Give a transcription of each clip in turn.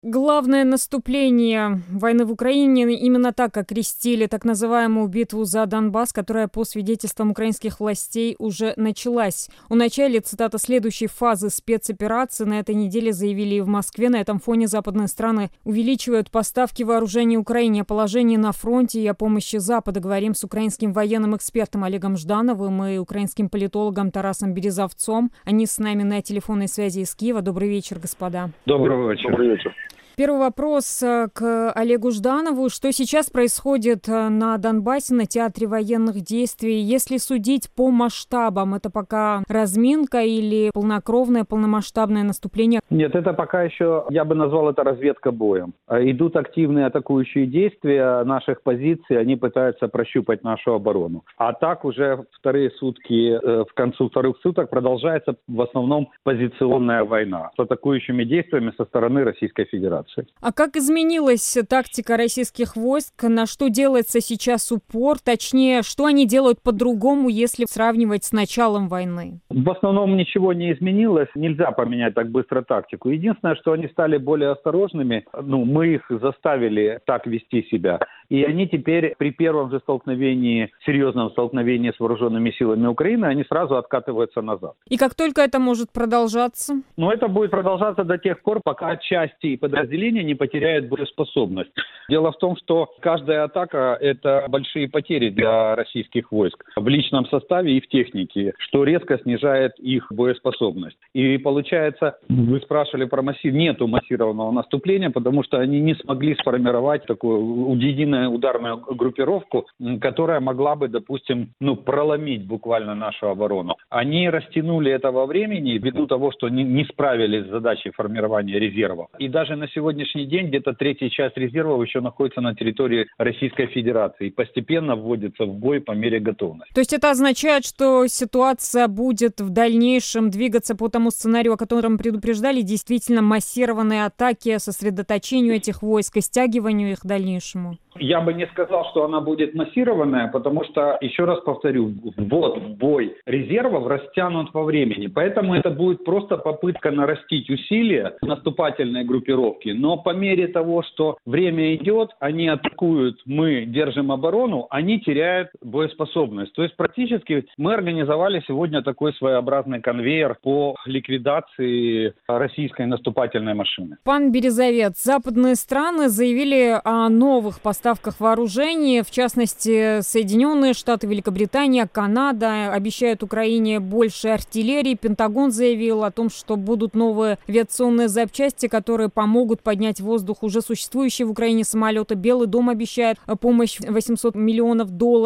Главное наступление войны в Украине именно так окрестили так называемую битву за Донбасс, которая по свидетельствам украинских властей уже началась. О начале, цитата, следующей фазы спецоперации на этой неделе заявили и в Москве. На этом фоне западные страны увеличивают поставки вооружений Украине. О положении на фронте и о помощи Запада говорим с украинским военным экспертом Олегом Ждановым и украинским политологом Тарасом Березовцом. Они с нами на телефонной связи из Киева. Добрый вечер, господа. Добрый вечер. Добрый вечер. Первый вопрос к Олегу Жданову. Что сейчас происходит на Донбассе, на театре военных действий? Если судить по масштабам, это пока разминка или полнокровное, полномасштабное наступление? Нет, это пока еще, я бы назвал это разведка боем. Идут активные атакующие действия наших позиций, они пытаются прощупать нашу оборону. А так уже вторые сутки, в концу вторых суток продолжается в основном позиционная война с атакующими действиями со стороны Российской Федерации. А как изменилась тактика российских войск? На что делается сейчас упор? Точнее, что они делают по-другому, если сравнивать с началом войны? В основном ничего не изменилось. Нельзя поменять так быстро тактику. Единственное, что они стали более осторожными. Мы их заставили так вести себя. И они теперь при первом же столкновении, серьезном столкновении с вооруженными силами Украины, они сразу откатываются назад. И как только это может продолжаться? Это будет продолжаться до тех пор, пока части и подразделения не потеряют боеспособность. Дело в том, что каждая атака – это большие потери для российских войск в личном составе и в технике, что резко снижает их боеспособность. И получается, вы спрашивали про нету массированного наступления, потому что они не смогли сформировать такую единую ударную группировку, которая могла бы, допустим, проломить буквально нашу оборону. Они растянули это во времени ввиду того, что не справились с задачей формирования резервов. И даже на сегодняшний день где-то третья часть резервов еще находится на территории Российской Федерации и постепенно вводится в бой по мере готовности. То есть это означает, что ситуация будет в дальнейшем двигаться по тому сценарию, о котором предупреждали, действительно массированные атаки, сосредоточению этих войск и стягиванию их к дальнейшему? Я бы не сказал, что она будет массированная, потому что, еще раз повторю, ввод в бой резервов растянут во времени. Поэтому это будет просто попытка нарастить усилия наступательной группировки. Но по мере того, что время идет, они атакуют, мы держим оборону, они теряют боеспособность. То есть практически мы организовали сегодня такой своеобразный конвейер по ликвидации российской наступательной машины. Пан Березовец, западные страны заявили о новых поставках вооружений, в частности, Соединенные Штаты, Великобритания, Канада обещают Украине больше артиллерии. Пентагон заявил о том, что будут новые авиационные запчасти, которые помогут поднять в воздух уже существующие в Украине самолеты. Белый дом обещает помощь $800 миллионов.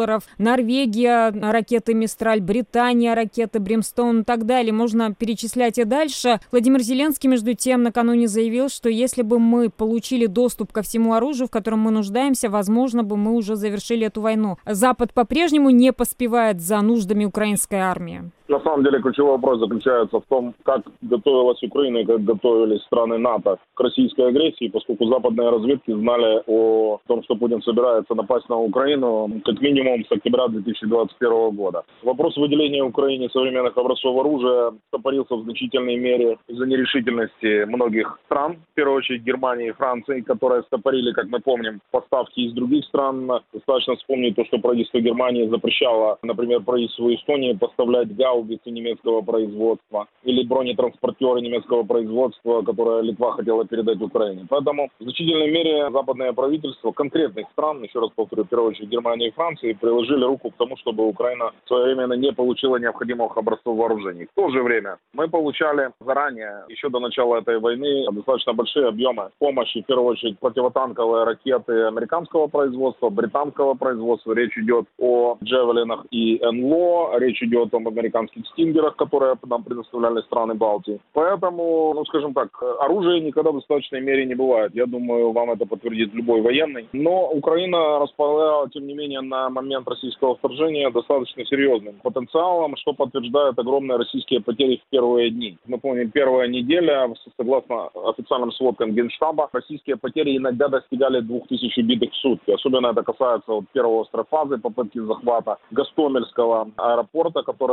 Норвегия, ракеты «Мистраль», Британия, ракеты «Бримстоун» и так далее. Можно перечислять и дальше. Владимир Зеленский, между тем, накануне заявил, что если бы мы получили доступ ко всему оружию, в котором мы нуждаемся, возможно бы мы уже завершили эту войну. Запад по-прежнему не поспевает за нуждами украинской армии. На самом деле ключевой вопрос заключается в том, как готовилась Украина и как готовились страны НАТО к российской агрессии, поскольку западные разведки знали о том, что Путин собирается напасть на Украину как минимум с октября 2021 года. Вопрос выделения Украине современных образцов оружия стопорился в значительной мере из-за нерешительности многих стран, в первую очередь Германии и Франции, которые стопорили, как мы помним, поставки из других стран. Достаточно вспомнить то, что правительство Германии запрещало, например, правительству Эстонии поставлять гаубицы немецкого производства или бронетранспортеры немецкого производства, которые Литва хотела передать Украине. Поэтому в значительной мере западное правительство конкретных стран, еще раз повторю, в первую очередь Германии и Франции, приложили руку к тому, чтобы Украина своевременно не получила необходимых образцов вооружений. В то же время мы получали заранее, еще до начала этой войны, достаточно большие объемы помощи, в первую очередь противотанковые ракеты американского производства, британского производства. Речь идет о Джевелинах и НЛО, речь идет об американских стингерах, которые нам предоставляли страны Балтии. Поэтому, скажем так, оружия никогда в достаточной мере не бывает. Я думаю, вам это подтвердит любой военный. Но Украина располагала, тем не менее, на момент российского вторжения достаточно серьезным потенциалом, что подтверждает огромные российские потери в первые дни. Мы помним, первая неделя, согласно официальным сводкам Генштаба, российские потери иногда достигали 2000 убитых в сутки. Особенно это касается первой острой фазы попытки захвата Гостомельского аэропорта, который россияне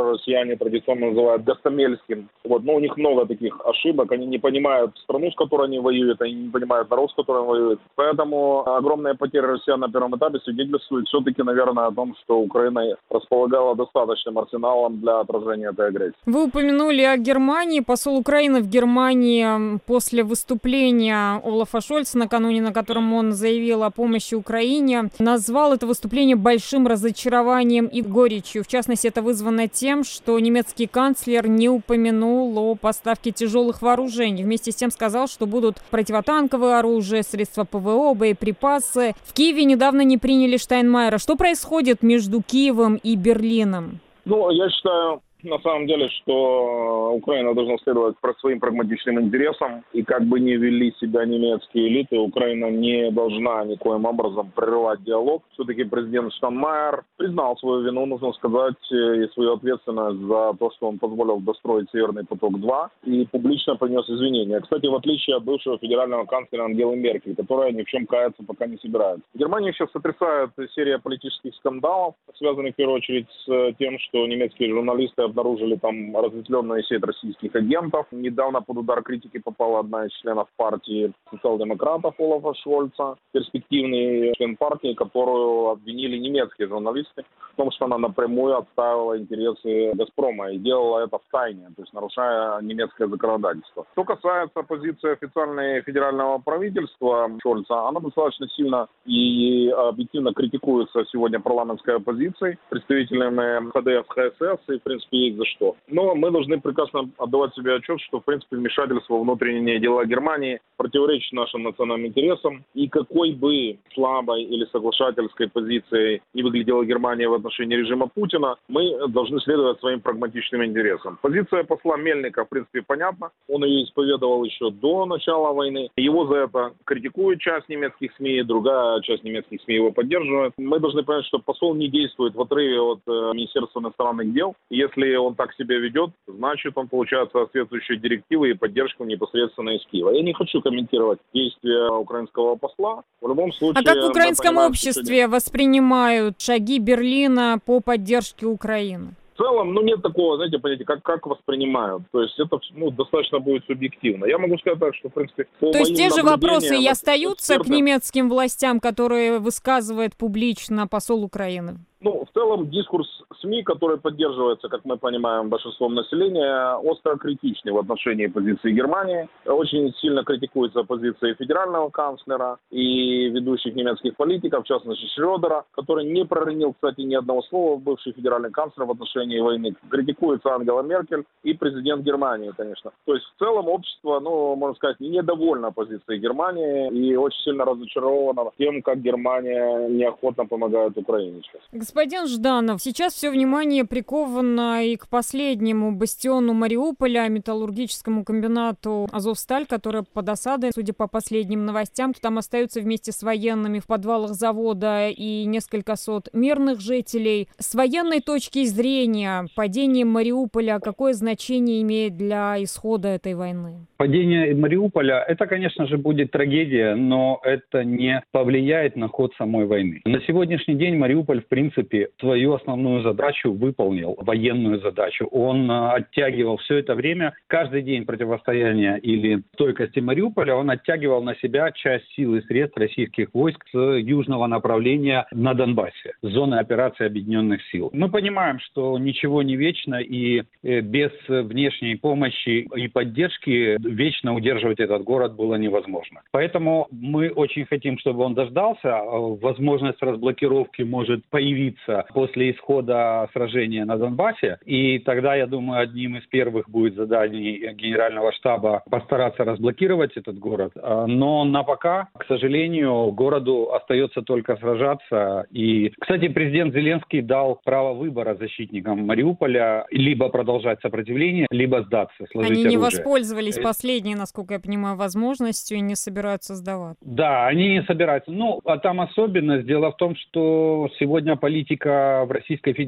они традиционно называют гостомельским. Вот. Но у них много таких ошибок. Они не понимают страну, с которой они воюют, они не понимают народ, с которым воюют. Поэтому огромные потери россиян на первом этапе свидетельствуют все-таки, наверное, о том, что Украина располагала достаточным арсеналом для отражения этой агрессии. Вы упомянули о Германии. Посол Украины в Германии после выступления Олафа Шольца накануне, на котором он заявил о помощи Украине, назвал это выступление большим разочарованием и горечью. В частности, это вызвано тем, что немецкий канцлер не упомянул о поставке тяжелых вооружений. Вместе с тем сказал, что будут противотанковое оружие, средства ПВО, боеприпасы. В Киеве недавно не приняли Штайнмайера. Что происходит между Киевом и Берлином? Я считаю, на самом деле, что Украина должна следовать своим прагматичным интересам. И как бы ни вели себя немецкие элиты, Украина не должна никоим образом прерывать диалог. Все-таки президент Штайнмайер признал свою вину, нужно сказать, и свою ответственность за то, что он позволил достроить Северный поток-2 и публично принес извинения. Кстати, в отличие от бывшего федерального канцлера Ангелы Меркель, которая ни в чем каяться пока не собирается. Германию сейчас сотрясает серия политических скандалов, связанных в первую очередь с тем, что немецкие журналисты обнаружили там разветвленную сеть российских агентов. Недавно под удар критики попала одна из членов партии социал-демократов Олафа Шольца, перспективный член партии, которую обвинили немецкие журналисты в том, что она напрямую отстаивала интересы «Газпрома» и делала это в тайне, то есть нарушая немецкое законодательство. Что касается позиции официальной федерального правительства Шольца, она достаточно сильно и объективно критикуется сегодня парламентской оппозицией, представителями ХДС, ХСС, и в принципе есть за что. Но мы должны прекрасно отдавать себе отчет, что в принципе вмешательство во внутренние дела Германии противоречит нашим национальным интересам, и какой бы слабой или соглашательской позицией не выглядела Германия в отношении режима Путина, мы должны следовать своим прагматичным интересам. Позиция посла Мельника, в принципе, понятна. Он ее исповедовал еще до начала войны. Его за это критикует часть немецких СМИ, другая часть немецких СМИ его поддерживает. Мы должны понять, что посол не действует в отрыве от Министерства иностранных дел. Если он так себя ведет, значит, он получает соответствующие директивы и поддержку непосредственно из Киева. Я не хочу комментировать действия украинского посла. В любом случае... А как в украинском обществе воспринимают шаги Берлина по поддержке Украины? В целом, нет такого, знаете, понятия, как воспринимают. То есть это достаточно будет субъективно. Я могу сказать так, что, в принципе... То есть те же вопросы и остаются к немецким властям, которые высказывает публично посол Украины? В целом дискурс СМИ, который поддерживается, как мы понимаем, большинством населения, остро критичный в отношении позиции Германии. Очень сильно критикуется позиция федерального канцлера и ведущих немецких политиков, в частности Шрёдера, который не проронил, кстати, ни одного слова, бывший федеральный канцлер в отношении войны. Критикуется Ангела Меркель и президент Германии, конечно. То есть в целом общество, можно сказать, недовольно позицией Германии и очень сильно разочаровано тем, как Германия неохотно помогает Украине сейчас. Господин Жданов, сейчас все внимание приковано и к последнему бастиону Мариуполя, металлургическому комбинату «Азовсталь», который под осадой, судя по последним новостям, там остаются вместе с военными в подвалах завода и несколько сот мирных жителей. С военной точки зрения падение Мариуполя какое значение имеет для исхода этой войны? Падение Мариуполя – это, конечно же, будет трагедия, но это не повлияет на ход самой войны. На сегодняшний день Мариуполь, в принципе, свою основную задачу выполнил, военную задачу. Он оттягивал все это время, каждый день противостояния или стойкости Мариуполя, он оттягивал на себя часть сил и средств российских войск с южного направления на Донбассе, с зоны операции Объединенных сил. Мы понимаем, что ничего не вечно, и без внешней помощи и поддержки вечно удерживать этот город было невозможно. Поэтому мы очень хотим, чтобы он дождался. Возможность разблокировки может появиться после исхода сражения на Донбассе. И тогда, я думаю, одним из первых будет заданий Генерального штаба постараться разблокировать этот город. Но на пока, к сожалению, городу остается только сражаться. И, кстати, президент Зеленский дал право выбора защитникам Мариуполя либо продолжать сопротивление, либо сдаться, сложить оружие. Они не воспользовались последней, насколько я понимаю, возможностью и не собираются сдаваться. Да, они не собираются. А там особенность. Дело в том, что сегодня политика в Российской Федерации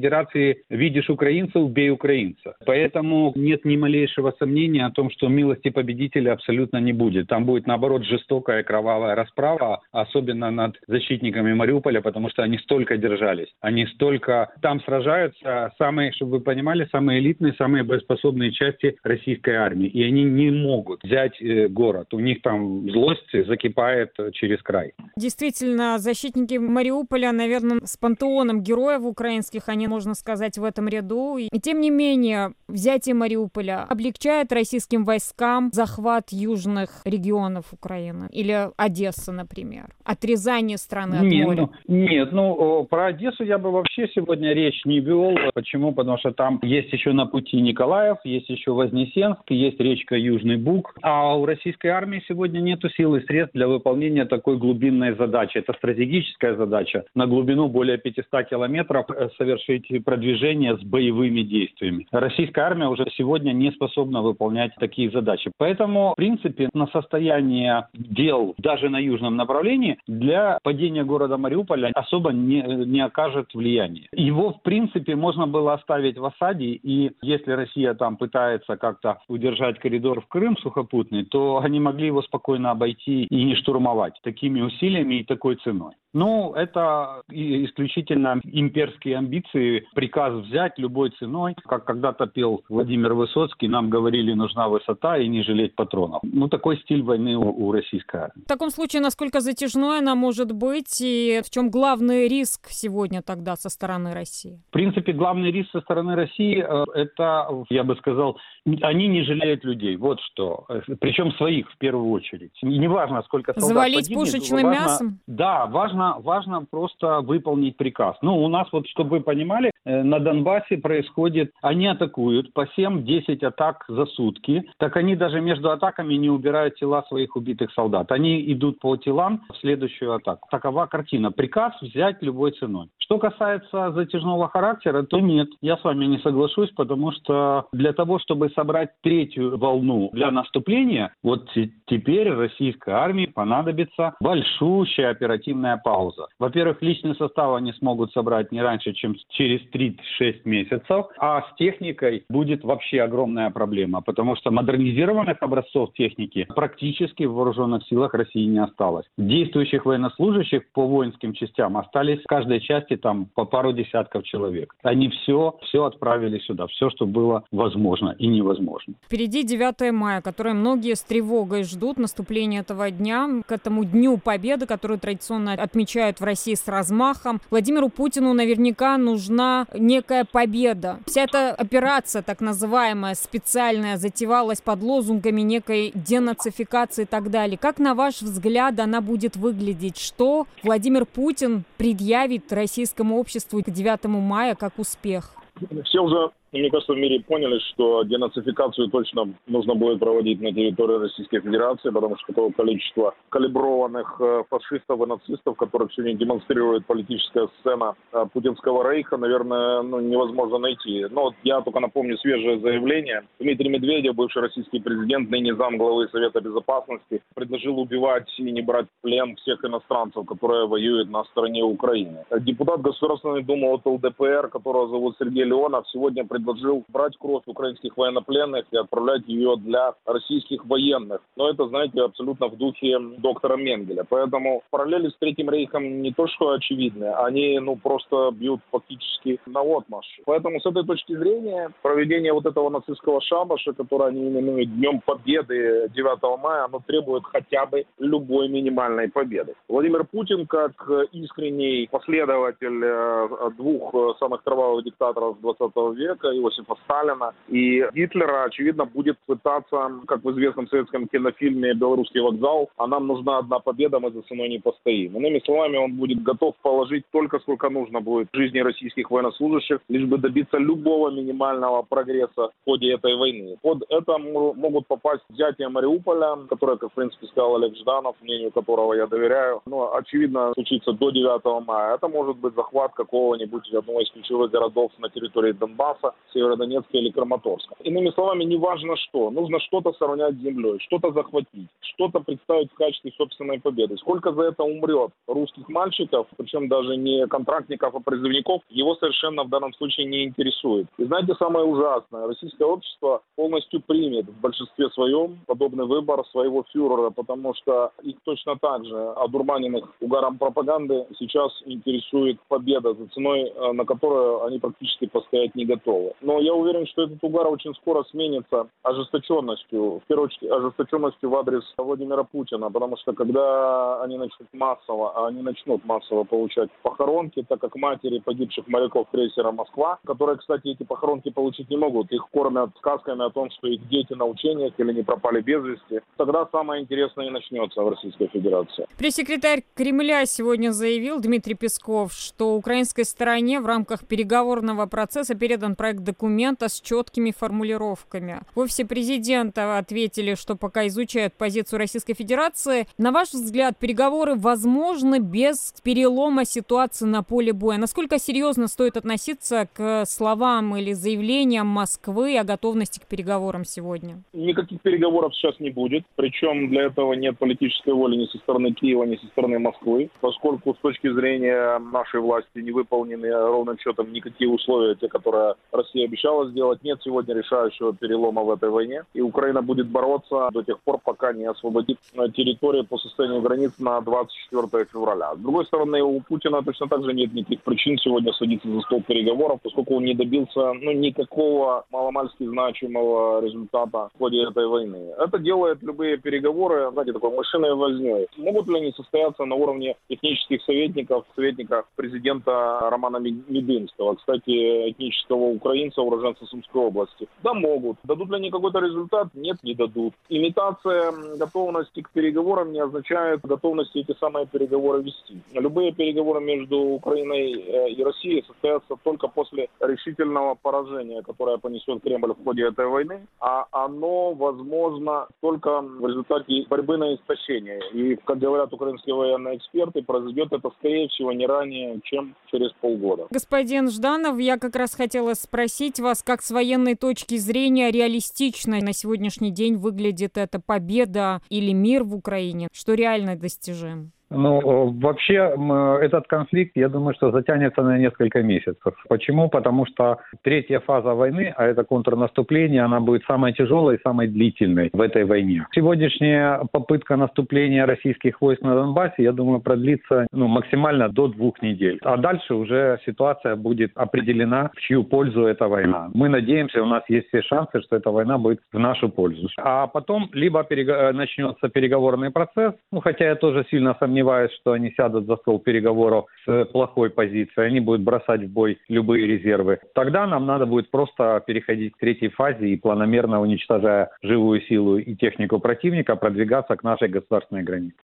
Федерации «видишь украинца, убей украинца». Поэтому нет ни малейшего сомнения о том, что милости победителя абсолютно не будет. Там будет, наоборот, жестокая кровавая расправа, особенно над защитниками Мариуполя, потому что они столько держались. Они столько там сражаются, самые, чтобы вы понимали, самые элитные, самые боеспособные части российской армии. И они не могут взять город. У них там злость закипает через край. Действительно, защитники Мариуполя, наверное, с пантеоном героев украинских, они, можно сказать, в этом ряду. И тем не менее, взятие Мариуполя облегчает российским войскам захват южных регионов Украины? Или Одесса, например? Отрезание страны от моря? Нет, про Одессу я бы вообще сегодня речь не вел. Почему? Потому что там есть еще на пути Николаев, есть еще Вознесенск, есть речка Южный Буг. А у российской армии сегодня нет сил и средств для выполнения такой глубинной задачи. Это стратегическая задача. На глубину более 500 километров совершить продвижение с боевыми действиями. Российская армия уже сегодня не способна выполнять такие задачи. Поэтому, в принципе, на состояние дел даже на южном направлении для падения города Мариуполя особо не окажет влияния. Его, в принципе, можно было оставить в осаде, и если Россия там пытается как-то удержать коридор в Крым сухопутный, то они могли его спокойно обойти и не штурмовать такими усилиями и такой ценой. Это исключительно имперские амбиции, приказ взять любой ценой. Как когда-то пел Владимир Высоцкий, нам говорили, нужна высота и не жалеть патронов. Такой стиль войны у российской армии. В таком случае, насколько затяжной она может быть и в чем главный риск сегодня тогда со стороны России? В принципе, главный риск со стороны России, это, я бы сказал, они не жалеют людей. Вот что. Причем своих в первую очередь. Неважно, сколько солдат завалить погибнет. пушечным мясом? Да, важно просто выполнить приказ. У нас, чтобы вы понимали, на Донбассе происходит, они атакуют по 7-10 атак за сутки. Так они даже между атаками не убирают тела своих убитых солдат. Они идут по телам в следующую атаку. Такова картина. Приказ взять любой ценой. Что касается затяжного характера, то нет, я с вами не соглашусь, потому что для того, чтобы собрать третью волну для наступления, вот теперь российской армии понадобится большущая оперативная пауза. Во-первых, личный состав они смогут собрать не раньше, чем через 3-6 месяцев, а с техникой будет вообще огромная проблема, потому что модернизированных образцов техники практически в вооруженных силах России не осталось. Действующих военнослужащих по воинским частям остались в каждой части там по пару десятков человек. Они все отправили сюда, все, что было возможно и невозможно. Впереди 9 мая, которое многие с тревогой ждут, наступления этого дня, к этому Дню Победы, который традиционно отмечают в России с размахом. Владимиру Путину наверняка нужна некая победа. Вся эта операция, так называемая, специальная, затевалась под лозунгами некой денацификации и так далее. Как, на ваш взгляд, она будет выглядеть? Что Владимир Путин предъявит российскому обществу к 9 мая как успех? Все уже, мне кажется, в мире поняли, что денацификацию точно нужно будет проводить на территории Российской Федерации, потому что такое количество калиброванных фашистов и нацистов, которых сегодня демонстрирует политическая сцена путинского рейха, наверное, невозможно найти. Но я только напомню свежее заявление. Дмитрий Медведев, бывший российский президент, ныне замглавы Совета Безопасности, предложил убивать и не брать в плен всех иностранцев, которые воюют на стороне Украины. Депутат Государственной Думы от ЛДПР, которого зовут Сергей Леонов, сегодня предложил брать кровь украинских военнопленных и отправлять ее для российских военных. Но это, знаете, абсолютно в духе доктора Менгеля. Поэтому параллели с Третьим рейхом не то что очевидны, они просто бьют фактически наотмашь. Поэтому с этой точки зрения проведение вот этого нацистского шабаша, который они именуют Днем Победы 9 мая, оно требует хотя бы любой минимальной победы. Владимир Путин, как искренний последователь двух самых кровавых диктаторов 20 века, Иосифа Сталина и Гитлера, очевидно, будет пытаться, как в известном советском кинофильме «Белорусский вокзал», а нам нужна одна победа, мы за ценой не постоим. Иными словами, он будет готов положить столько, сколько нужно будет в жизни российских военнослужащих, лишь бы добиться любого минимального прогресса в ходе этой войны. Под это могут попасть взятие Мариуполя, которое, как в принципе сказал Олег Жданов, мнению которого я доверяю, но очевидно случится до 9 мая. Это может быть захват какого-нибудь одного из ключевых городов на территории Донбасса. Северодонецка или Краматорска. Иными словами, не важно что. Нужно что-то сравнять с землей, что-то захватить, что-то представить в качестве собственной победы. Сколько за это умрет русских мальчиков, причем даже не контрактников, а призывников, его совершенно в данном случае не интересует. И знаете, самое ужасное, российское общество полностью примет в большинстве своем подобный выбор своего фюрера, потому что их точно так же, одурманенных угаром пропаганды, сейчас интересует победа, за ценой на которую они практически постоять не готовы. Но я уверен, что этот угар очень скоро сменится ожесточенностью, в первую очередь ожесточенностью в адрес Владимира Путина, потому что когда они начнут массово получать похоронки, так как матери погибших моряков крейсера «Москва», которые, кстати, эти похоронки получить не могут, их кормят сказками о том, что их дети на учениях или не пропали без вести, тогда самое интересное и начнется в Российской Федерации. Пресс-секретарь Кремля сегодня заявил, Дмитрий Песков, что украинской стороне в рамках переговорного процесса передан проект документа с четкими формулировками. В офисе президента ответили, что пока изучают позицию Российской Федерации. На ваш взгляд, переговоры возможны без перелома ситуации на поле боя? Насколько серьезно стоит относиться к словам или заявлениям Москвы о готовности к переговорам сегодня? Никаких переговоров сейчас не будет. Причем для этого нет политической воли ни со стороны Киева, ни со стороны Москвы. Поскольку с точки зрения нашей власти не выполнены ровным счетом никакие условия, те, которые Россия обещала сделать, нет сегодня решающего перелома в этой войне. И Украина будет бороться до тех пор, пока не освободит территорию по состоянию границ на 24 февраля. С другой стороны, у Путина точно так же нет никаких причин сегодня садиться за стол переговоров, поскольку он не добился никакого маломальски значимого результата в ходе этой войны. Это делает любые переговоры, знаете, такой мышиной вознёй. Могут ли они состояться на уровне технических советника президента Романа Мединского, кстати, этнического украинца, уроженца Сумской области? Да, могут. Дадут ли они какой-то результат? Нет, не дадут. Имитация готовности к переговорам не означает готовности эти самые переговоры вести. Любые переговоры между Украиной и Россией состоятся только после решительного поражения, которое понесет Кремль в ходе этой войны, а оно возможно только в результате борьбы на истощение. И, как говорят украинские военные эксперты, произойдет это, скорее всего, не ранее, чем через полгода. Господин Жданов, я как раз хотела спросить вас, как с военной точки зрения реалистично на сегодняшний день выглядит эта победа или мир в Украине, что реально достижим? Вообще, этот конфликт, я думаю, что затянется на несколько месяцев. Почему? Потому что третья фаза войны, а это контрнаступление, она будет самой тяжелой и самой длительной в этой войне. Сегодняшняя попытка наступления российских войск на Донбассе, я думаю, продлится максимально до 2 недель. А дальше уже ситуация будет определена, в чью пользу эта война. Мы надеемся, у нас есть все шансы, что эта война будет в нашу пользу. А потом либо начнется переговорный процесс, хотя я тоже сильно сомневаюсь, что они сядут за стол переговоров с плохой позицией, они будут бросать в бой любые резервы. Тогда нам надо будет просто переходить к третьей фазе и планомерно, уничтожая живую силу и технику противника, продвигаться к нашей государственной границе.